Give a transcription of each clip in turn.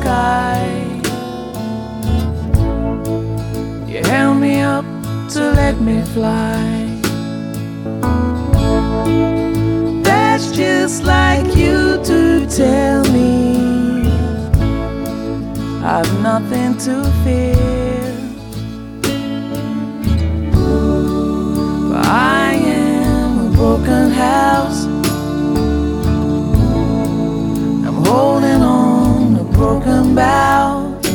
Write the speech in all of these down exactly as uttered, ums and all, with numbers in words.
sky. You held me up to let me fly. That's just like you to tell me I've nothing to fear. But I am a broken house. I'm holding on a broken bough.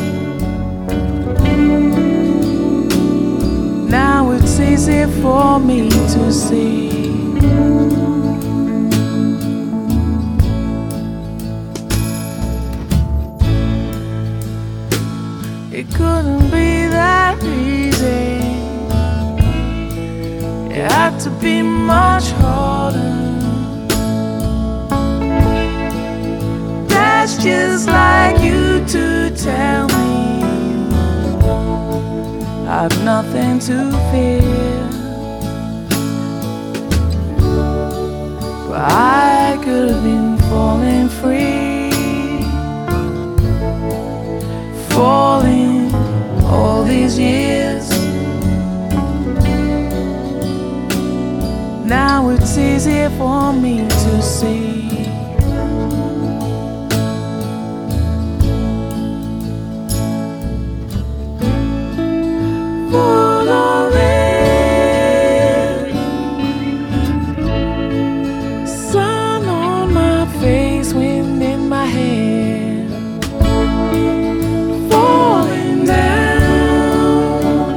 Now it's easy for me to see. It couldn't be that easy. It had to be much harder. That's just like you to tell me I've nothing to fear. But I could have been falling free, falling all these years. Now it's easy for me to see. Full of it, sun on my face, wind in my hair, falling down.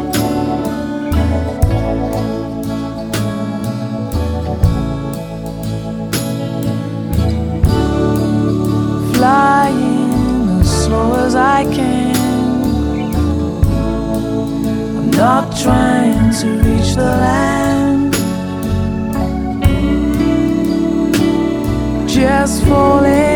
Flying as slow as I can. Not trying to reach the land, just falling.